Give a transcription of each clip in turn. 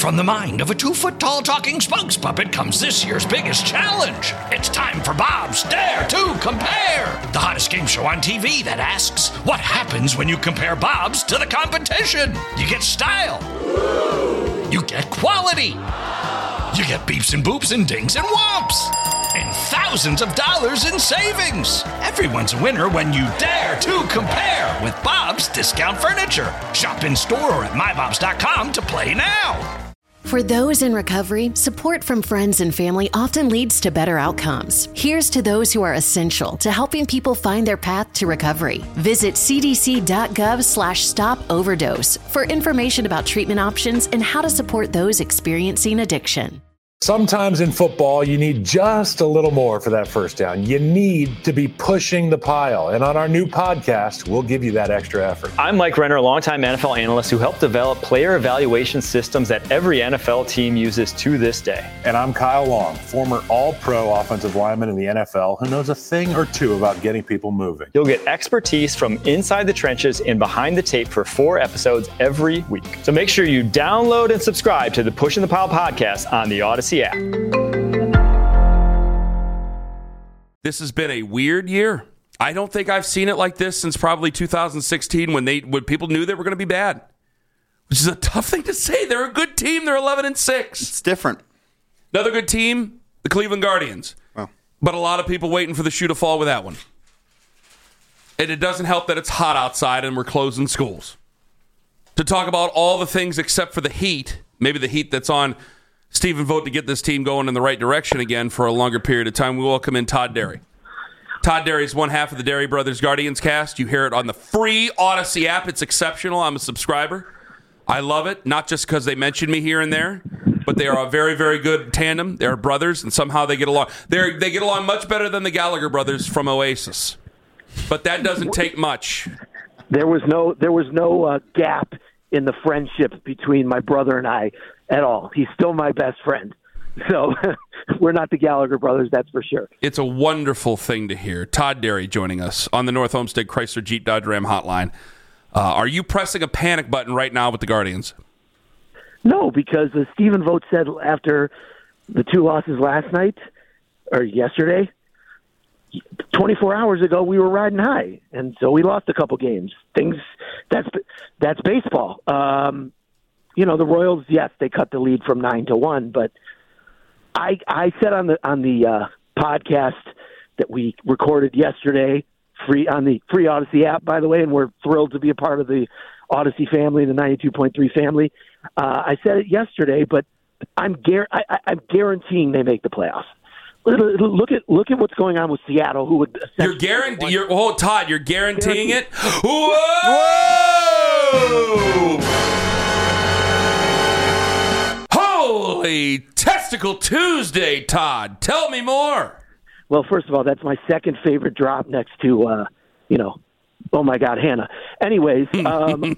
From the mind of a 2-foot-tall talking spokes puppet comes this year's biggest challenge. It's time for Bob's Dare to Compare, the hottest game show on TV that asks, what happens when you compare Bob's to the competition? You get style. You get quality. You get beeps and boops and dings and whomps. And thousands of dollars in savings. Everyone's a winner when you dare to compare with Bob's Discount Furniture. Shop in store or at mybobs.com to play now. For those in recovery, support from friends and family often leads to better outcomes. Here's to those who are essential to helping people find their path to recovery. Visit cdc.gov/stop-overdose for information about treatment options and how to support those experiencing addiction. Sometimes in football, you need just a little more for that first down. You need to be pushing the pile. And on our new podcast, we'll give you that extra effort. I'm Mike Renner, a longtime NFL analyst who helped develop player evaluation systems that every NFL team uses to this day. And I'm Kyle Long, former all-pro offensive lineman in the NFL who knows a thing or two about getting people moving. You'll get expertise from inside the trenches and behind the tape for 4 episodes every week. So make sure you download and subscribe to the Pushing the Pile podcast on the Odyssey app. This has been a weird year. I don't think I've seen it like this since probably 2016 when people knew they were going to be bad, which is a tough thing to say. They're a good team. They're 11-6. It's different. Another good team, the Cleveland Guardians. Well, but a lot of people waiting for the shoe to fall with that one. And it doesn't help that it's hot outside and we're closing schools. To talk about all the things except for the heat, maybe the heat that's on Stephen Vogt to get this team going in the right direction again for a longer period of time, we welcome in Todd Derry. Todd Derry is one half of the Derry Brothers Guardians cast. You hear it on the free Odyssey app. It's exceptional. I'm a subscriber. I love it, not just because they mention me here and there, but they are a very, very good tandem. They're brothers, and somehow they get along. They get along much better than the Gallagher brothers from Oasis. But that doesn't take much. There was no gap in the friendship between my brother and I at all. He's still my best friend. So we're not the Gallagher brothers, that's for sure. It's a wonderful thing to hear. Todd Derry joining us on the North Homestead Chrysler Jeep Dodge Ram hotline. Are you pressing a panic button right now with the Guardians? No, because as Stephen Vogt said after the 2 losses last night, or yesterday, 24 hours ago, we were riding high, and so we lost a couple games. That's baseball. The Royals, yes, they cut the lead from 9-1, but I said on the podcast that we recorded yesterday, on the free Odyssey app, by the way, and we're thrilled to be a part of the Odyssey family, the 92.3 family. I said it yesterday, but I'm guaranteeing they make the playoffs. Look at what's going on with Seattle. Who would Todd, you're guaranteeing it? Whoa! Holy Testicle Tuesday, Todd. Tell me more. Well, first of all, that's my second favorite drop next to, oh my God, Hannah. Anyways, Hannah?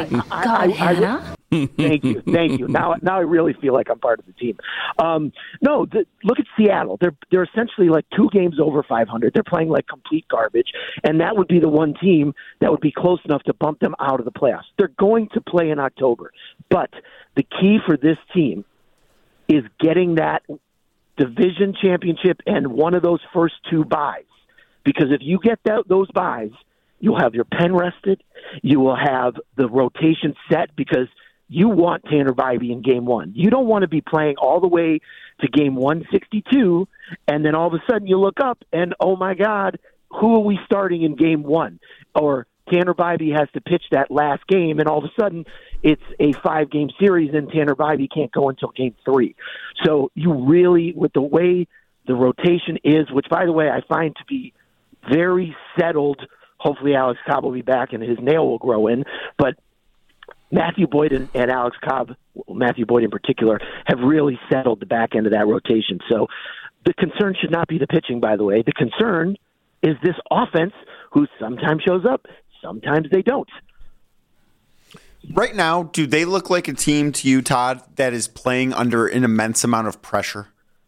Thank you. Now I really feel like I'm part of the team. Look at Seattle. They're essentially like 2 games over 500. They're playing like complete garbage, and that would be the one team that would be close enough to bump them out of the playoffs. They're going to play in October, but the key for this team is getting that division championship and one of those first 2 byes. Because if you get those byes, you'll have your pen rested. You will have the rotation set because you want Tanner Bybee in game 1. You don't want to be playing all the way to game 162, and then all of a sudden you look up and, oh my God, who are we starting in game 1? Or Tanner Bybee has to pitch that last game, and all of a sudden it's a 5-game series, and Tanner Bybee can't go until game 3. So you really, with the way the rotation is, which, by the way, I find to be very settled. Hopefully Alex Cobb will be back and his nail will grow in. But Matthew Boyd and Alex Cobb, Matthew Boyd in particular, have really settled the back end of that rotation. So the concern should not be the pitching, by the way. The concern is this offense, who sometimes shows up, sometimes they don't. Right now, do they look like a team to you, Todd, that is playing under an immense amount of pressure?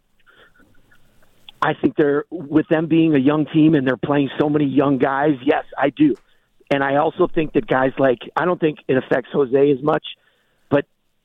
I think with them being a young team and they're playing so many young guys, yes, I do. And I also think that guys I don't think it affects Jose as much, but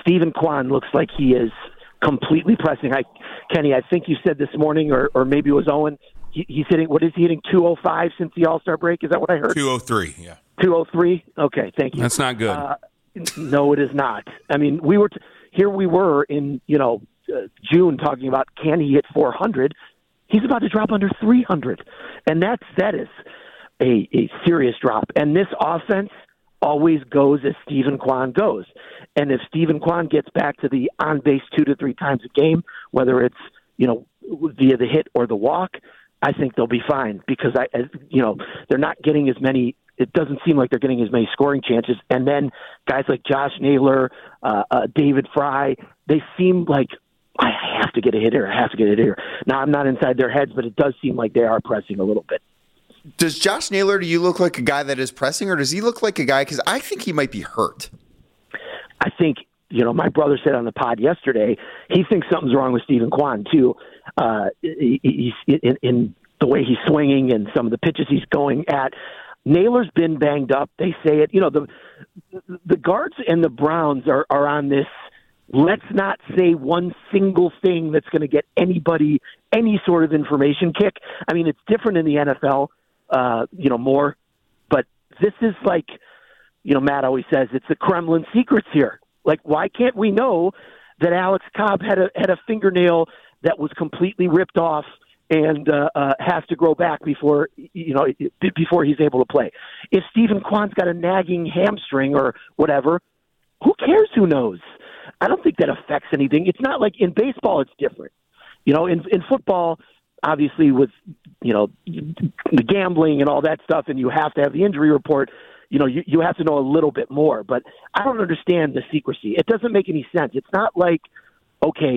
Stephen Kwan looks like he is completely pressing. Kenny, I think you said this morning, or maybe it was Owen, he's hitting, what is he hitting, 205 since the All-Star break? Is that what I heard? 203, yeah. 203? Okay, thank you. That's not good. No, it is not. I mean, here we were in, June talking about, can he hit 400? He's about to drop under 300. And that is a serious drop. And this offense always goes as Stephen Kwan goes. And if Stephen Kwan gets back to the on base 2 to 3 times a game, whether it's, via the hit or the walk, I think they'll be fine because they're not getting as many. It doesn't seem like they're getting as many scoring chances. And then guys like Josh Naylor, David Fry, they seem like, I have to get a hit here. I have to get a hit here. Now, I'm not inside their heads, but it does seem like they are pressing a little bit. Does Josh Naylor, do you look like a guy that is pressing, or does he look like a guy, because I think he might be hurt? I think, my brother said on the pod yesterday, he thinks something's wrong with Stephen Kwan, too. He's in the way he's swinging and some of the pitches he's going at. Naylor's been banged up. They say it. The guards and the Browns are on this, let's not say one single thing that's going to get anybody any sort of information kick. I mean, it's different in the NFL, more. But this is like, Matt always says, it's the Kremlin secrets here. Like, why can't we know that Alex Cobb had a fingernail that was completely ripped off and has to grow back before he's able to play? If Stephen Kwan's got a nagging hamstring or whatever, who cares? Who knows? I don't think that affects anything. It's not like in baseball, it's different. In football, obviously with, the gambling and all that stuff, and you have to have the injury report, you have to know a little bit more. But I don't understand the secrecy. It doesn't make any sense. It's not like, okay,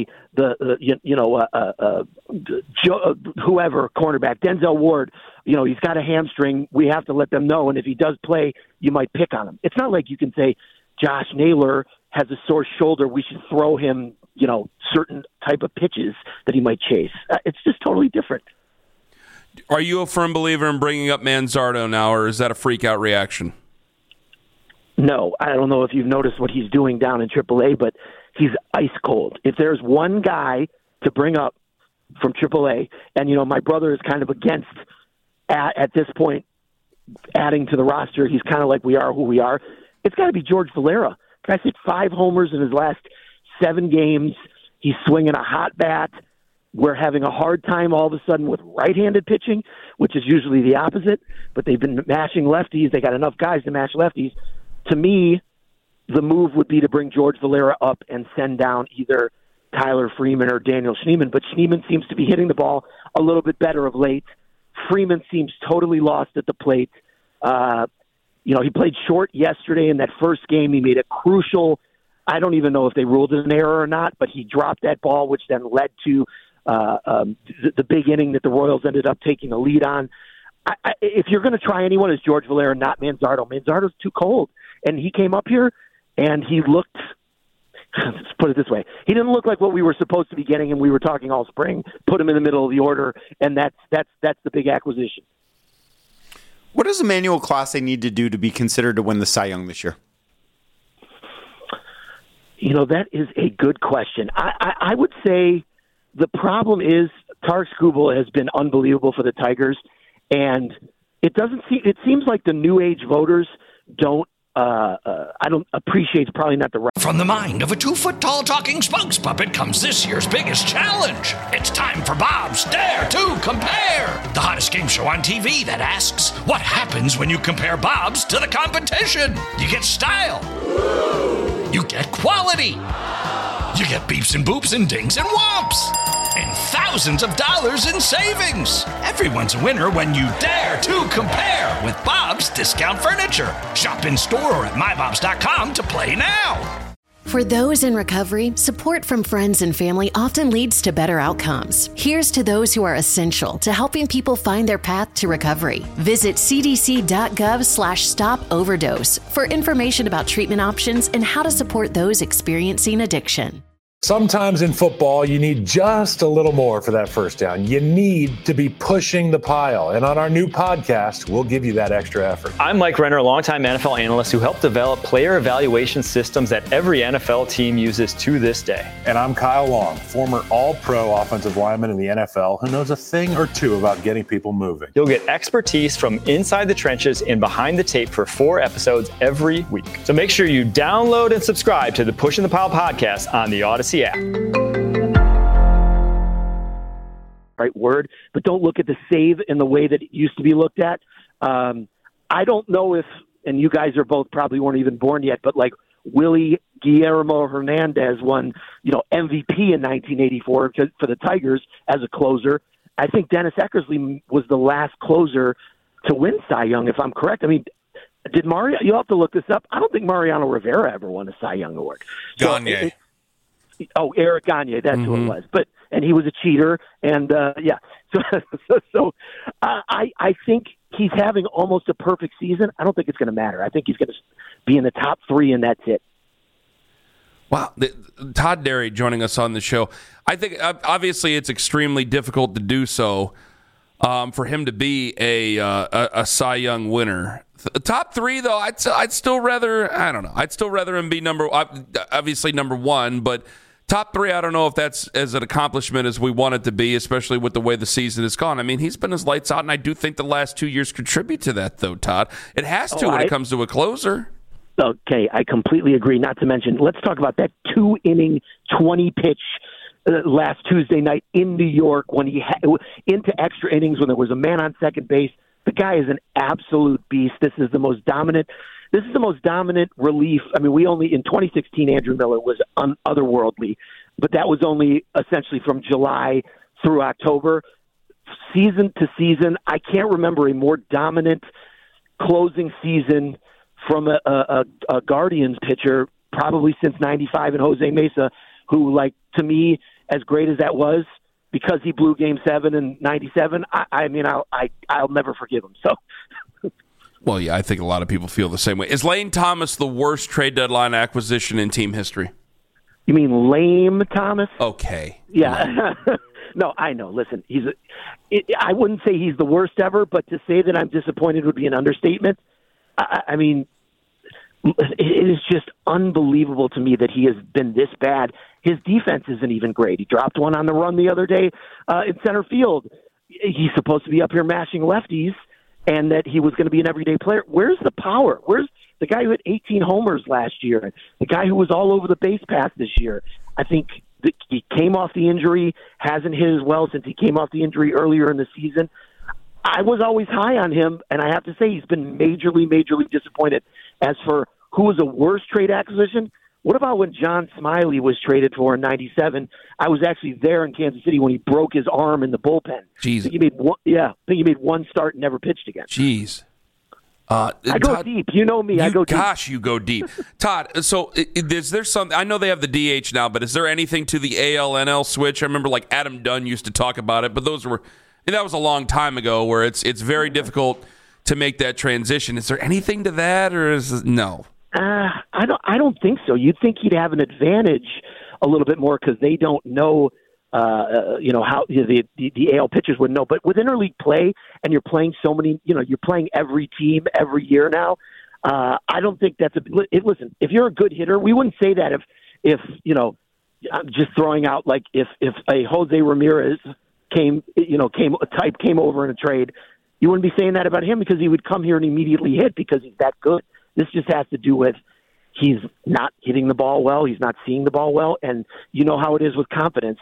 whoever, cornerback, Denzel Ward, he's got a hamstring. We have to let them know. And if he does play, you might pick on him. It's not like you can say, Josh Naylor has a sore shoulder, we should throw him, certain type of pitches that he might chase. It's just totally different. Are you a firm believer in bringing up Manzardo now, or is that a freak-out reaction? No, I don't know if you've noticed what he's doing down in AAA, but he's ice cold. If there's one guy to bring up from AAA, and, my brother is kind of against, at this point, adding to the roster, he's kind of like we are who we are, it's got to be George Valera. Guy's hit 5 homers in his last 7 games. He's swinging a hot bat. We're having a hard time all of a sudden with right-handed pitching, which is usually the opposite, but they've been mashing lefties. They got enough guys to mash lefties. To me, the move would be to bring George Valera up and send down either Tyler Freeman or Daniel Schneemann, but Schneemann seems to be hitting the ball a little bit better of late. Freeman seems totally lost at the plate. He played short yesterday in that first game. He made a crucial, I don't even know if they ruled it an error or not, but he dropped that ball, which then led to the big inning that the Royals ended up taking the lead on. If you're going to try anyone, it's George Valera, not Manzardo. Manzardo's too cold. And he came up here, and he looked, let's put it this way, he didn't look like what we were supposed to be getting, and we were talking all spring, put him in the middle of the order, and that's the big acquisition. What does Emmanuel Clase need to do to be considered to win the Cy Young this year? That is a good question. I would say the problem is Tarik Skubal has been unbelievable for the Tigers, and it seems like the new age voters don't appreciate, probably not the right. From the mind of a 2-foot-tall talking spokes puppet comes this year's biggest challenge. It's time for Bob's Dare to Compare, the hottest game show on TV that asks, what happens when you compare Bob's to the competition? You get style. You get quality. You get beeps and boops and dings and whomps. And thousands of dollars in savings. Everyone's a winner when you dare to compare with Bob's Discount Furniture. Shop in store or at mybobs.com to play now. For those in recovery, support from friends and family often leads to better outcomes. Here's to those who are essential to helping people find their path to recovery. Visit cdc.gov/stop overdose for information about treatment options and how to support those experiencing addiction. Sometimes in football, you need just a little more for that first down. You need to be pushing the pile. And on our new podcast, we'll give you that extra effort. I'm Mike Renner, a longtime NFL analyst who helped develop player evaluation systems that every NFL team uses to this day. And I'm Kyle Long, former all-pro offensive lineman in the NFL who knows a thing or two about getting people moving. You'll get expertise from inside the trenches and behind the tape for 4 episodes every week. So make sure you download and subscribe to the Pushing the Pile podcast on the Odyssey app. Right word, but don't look at the save in the way that it used to be looked at. I don't know if, and you guys are both probably weren't even born yet, but like Willie Guillermo Hernandez won, MVP in 1984 for the Tigers as a closer. I think Dennis Eckersley was the last closer to win Cy Young, if I'm correct. I mean, did Mario? You'll have to look this up. I don't think Mariano Rivera ever won a Cy Young award. Gagne. Eric Gagne, that's who it was. And he was a cheater, and So I think he's having almost a perfect season. I don't think it's going to matter. I think he's going to be in the top 3, and that's it. Wow. Todd Derry joining us on the show. I think obviously it's extremely difficult to do so for him to be a Cy Young winner. Top 3, though, I'd still rather, I don't know. I'd still rather him be obviously number 1, but top 3, I don't know if that's as an accomplishment as we want it to be, especially with the way the season has gone. I mean, he's been his lights out, and I do think the last 2 years contribute to that, though, Todd. It has to when it comes to a closer. Okay, I completely agree. Not to mention, let's talk about that 2-inning, 20-pitch last Tuesday night in New York when he into extra innings when there was a man on second base. The guy is an absolute beast. This is the most dominant relief. I mean, in 2016, Andrew Miller was otherworldly, but that was only essentially from July through October. Season to season, I can't remember a more dominant closing season from a Guardians pitcher probably since 95 and Jose Mesa, who, like, to me, as great as that was, because he blew Game 7 in 97, I'll never forgive him. So, well, yeah, I think a lot of people feel the same way. Is Lane Thomas the worst trade deadline acquisition in team history? You mean Lame Thomas? Okay. Yeah. No, I know. Listen, I wouldn't say he's the worst ever, but to say that I'm disappointed would be an understatement. I mean, it is just unbelievable to me that he has been this bad. His defense isn't even great. He dropped one on the run the other day in center field. He's supposed to be up here mashing lefties, and that he was going to be an everyday player. Where's the power? Where's the guy who had 18 homers last year? The guy who was all over the base path this year? I think he came off the injury, hasn't hit as well since he came off the injury earlier in the season. I was always high on him, and I have to say he's been majorly disappointed. As for who was a worse trade acquisition, what about when John Smiley was traded for in 97? I was actually there in Kansas City when he broke his arm in the bullpen. Jeez. I think he made one start and never pitched again. Jeez. I go Todd, deep. You know me. I go deep. Gosh, you go deep. Todd, so is there some, I know they have the DH now, but is there anything to the AL-NL switch? I remember like Adam Dunn used to talk about it, but that was a long time ago where it's very difficult to make that transition. Is there anything to that, or is it no? I don't think so. You'd think he'd have an advantage a little bit more because they don't know, how the AL pitchers would know. But with interleague play, and you're playing so many, you're playing every team every year now. I don't think that's listen. If you're a good hitter, we wouldn't say that if I'm just throwing out like if a Jose Ramirez came over in a trade, you wouldn't be saying that about him because he would come here and immediately hit because he's that good. This just has to do with he's not hitting the ball well, he's not seeing the ball well, and you know how it is with confidence.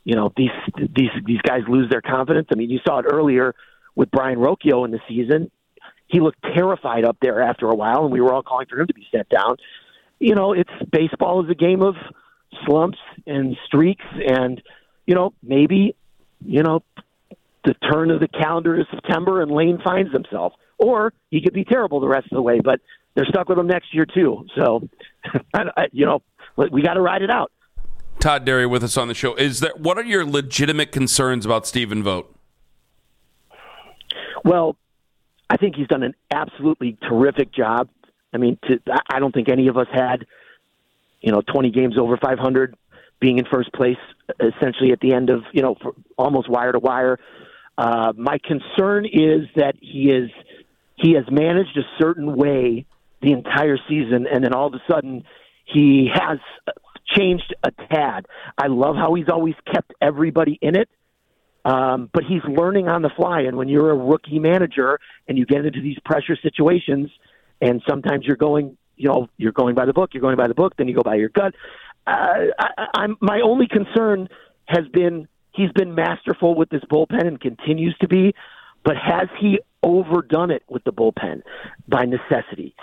These guys lose their confidence. I mean, you saw it earlier with Brian Rocchio in the season. He looked terrified up there after a while, and we were all calling for him to be set down. It's baseball is a game of slumps and streaks, and maybe the turn of the calendar is September and Lane finds himself. Or he could be terrible the rest of the way, but they're stuck with him next year too. So, we got to ride it out. Todd Derry with us on the show. What are your legitimate concerns about Stephen Vogt? Well, I think he's done an absolutely terrific job. I mean, I don't think any of us had, 20 games over 500 being in first place essentially at the end of, for almost wire to wire. My concern is that he has managed a certain way the entire season, and then all of a sudden he has changed a tad. I love how he's always kept everybody in it, but he's learning on the fly. And when you're a rookie manager and you get into these pressure situations, and sometimes you're going by the book, then you go by your gut. My only concern has been he's been masterful with this bullpen and continues to be, but has he overdone it with the bullpen by necessity?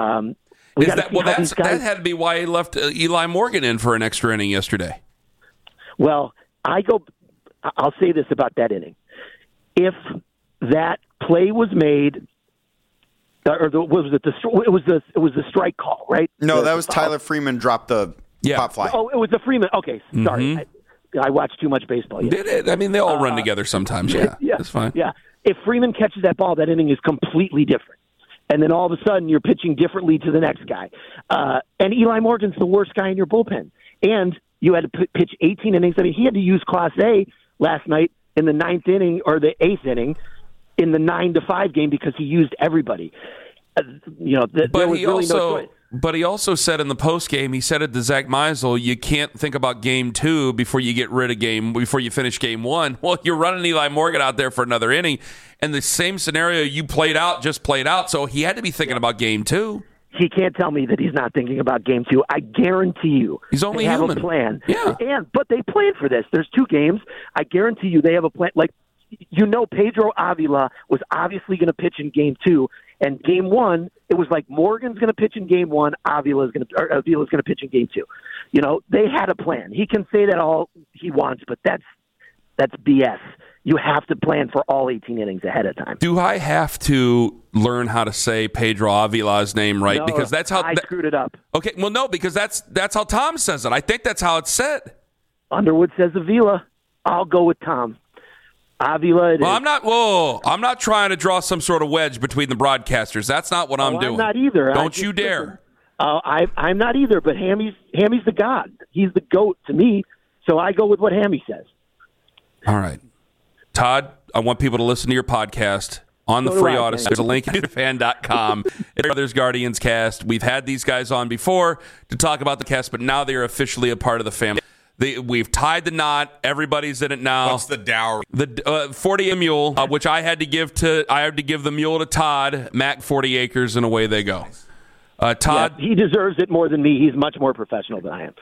That had to be why he left Eli Morgan in for an extra inning yesterday. Well, I'll say this about that inning. If that play was made, it was the strike call, right? No, that was Tyler Freeman dropped the pop fly. Oh, it was the Freeman. Okay, sorry. Mm-hmm. I watched too much baseball. Yeah. Did it? I mean, they all run together sometimes. Yeah, that's fine. Yeah, if Freeman catches that ball, that inning is completely different. And then all of a sudden, you're pitching differently to the next guy. And Eli Morgan's the worst guy in your bullpen. And you had to pitch 18 innings. I mean, he had to use Class A last night in the 9th inning or the 8th inning in the 9-5 game because he used everybody. But he also said in the post game, he said it to Zach Meisel, you can't think about game 2 before you finish game 1. Well, you're running Eli Morgan out there for another inning, and the same scenario you played out, so he had to be thinking about game 2. He can't tell me that he's not thinking about game 2. I guarantee you. He's only they human. Have a plan. Yeah. But they planned for this. There's 2 games. I guarantee you they have a plan. Like, Pedro Avila was obviously going to pitch in game 2. And game 1, it was like Morgan's going to pitch in game 1, Avila's going to pitch in game 2. They had a plan. He can say that all he wants, but that's BS. You have to plan for all 18 innings ahead of time. Do I have to learn how to say Pedro Avila's name right? No, because that's how I screwed it up. Okay, well, no, because that's how Tom says it. I think that's how it's said. Underwood says Avila. I'll go with Tom. Avila. I'm not trying to draw some sort of wedge between the broadcasters. That's not what I'm doing. I'm not either. Don't you dare. I'm not either. But Hammy's the god. He's the GOAT to me. So I go with what Hammy says. All right, Todd. I want people to listen to your podcast on the free Odyssey. There's a link at fan.com. It's Brothers Guardians Cast. We've had these guys on before to talk about the cast, but now they are officially a part of the family. We've tied the knot. Everybody's in it now. What's the dowry? The 40 mule, which I had to give the mule to Todd. Mac 40 acres, and away they go. Todd, he deserves it more than me. He's much more professional than I am.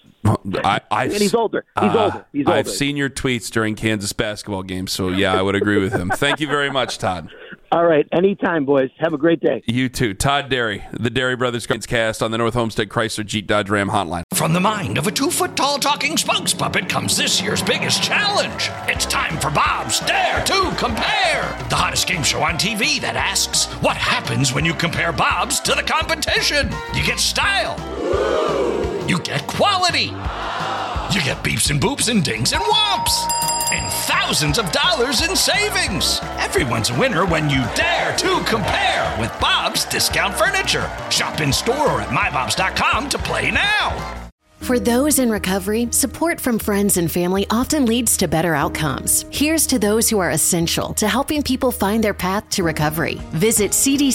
And he's older. He's older. I've seen your tweets during Kansas basketball games, so yeah, I would agree with him. Thank you very much, Todd. All right. Anytime, boys. Have a great day. You too. Todd Derry, the Derry Brothers Guardians Cast on the North Homestead Chrysler Jeep Dodge Ram hotline. From the mind of a 2-foot-tall talking spokes puppet comes this year's biggest challenge. It's time for Bob's Dare to Compare, the hottest game show on TV that asks, what happens when you compare Bob's to the competition? You get style. You get quality. You get beeps and boops and dings and whomps. And thousands of dollars in savings. Everyone's a winner when you dare to compare with Bob's Discount Furniture. Shop in store or at mybobs.com to play now. For those in recovery, support from friends and family often leads to better outcomes. Here's to those who are essential to helping people find their path to recovery. Visit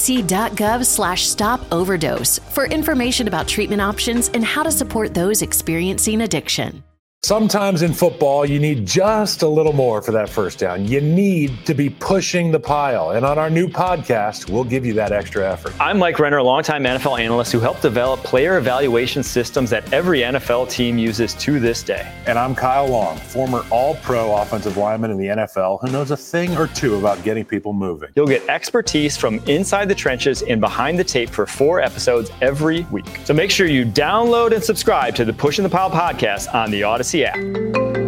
cdc.gov/stop-overdose for information about treatment options and how to support those experiencing addiction. Sometimes in football, you need just a little more for that first down. You need to be pushing the pile. And on our new podcast, we'll give you that extra effort. I'm Mike Renner, a longtime NFL analyst who helped develop player evaluation systems that every NFL team uses to this day. And I'm Kyle Long, former all-pro offensive lineman in the NFL who knows a thing or two about getting people moving. You'll get expertise from inside the trenches and behind the tape for 4 episodes every week. So make sure you download and subscribe to the Pushing the Pile podcast on the Odyssey app.